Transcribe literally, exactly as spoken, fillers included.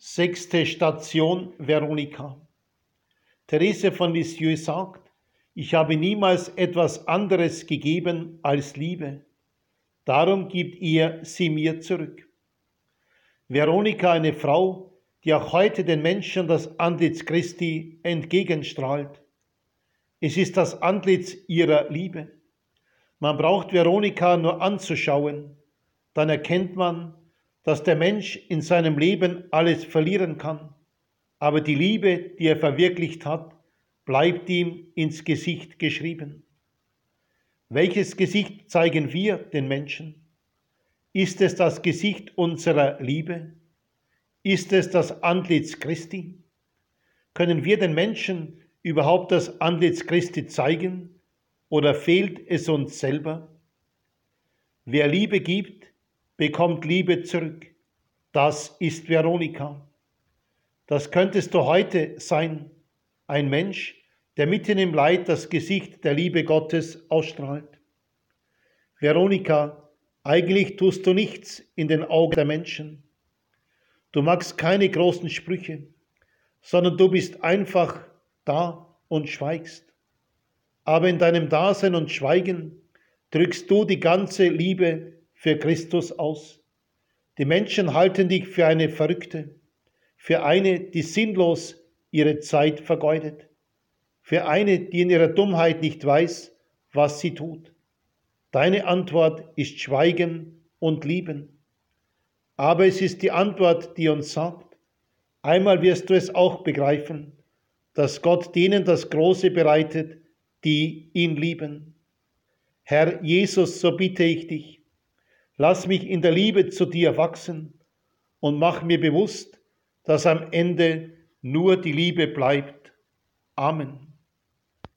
Sechste Station Veronika. Therese von Lisieux sagt, ich habe niemals etwas anderes gegeben als Liebe. Darum gibt ihr sie mir zurück. Veronika, eine Frau, die auch heute den Menschen das Antlitz Christi entgegenstrahlt. Es ist das Antlitz ihrer Liebe. Man braucht Veronika nur anzuschauen, dann erkennt man, dass der Mensch in seinem Leben alles verlieren kann, aber die Liebe, die er verwirklicht hat, bleibt ihm ins Gesicht geschrieben. Welches Gesicht zeigen wir den Menschen? Ist es das Gesicht unserer Liebe? Ist es das Antlitz Christi? Können wir den Menschen überhaupt das Antlitz Christi zeigen oder fehlt es uns selber? Wer Liebe gibt, bekommt Liebe zurück. Das ist Veronika. Das könntest du heute sein, ein Mensch, der mitten im Leid das Gesicht der Liebe Gottes ausstrahlt. Veronika, eigentlich tust du nichts in den Augen der Menschen. Du machst keine großen Sprüche, sondern du bist einfach da und schweigst. Aber in deinem Dasein und Schweigen drückst du die ganze Liebe für Christus aus. Die Menschen halten dich für eine Verrückte, für eine, die sinnlos ihre Zeit vergeudet, für eine, die in ihrer Dummheit nicht weiß, was sie tut. Deine Antwort ist Schweigen und Lieben. Aber es ist die Antwort, die uns sagt, einmal wirst du es auch begreifen, dass Gott denen das Große bereitet, die ihn lieben. Herr Jesus, so bitte ich dich, lass mich in der Liebe zu dir wachsen und mach mir bewusst, dass am Ende nur die Liebe bleibt. Amen.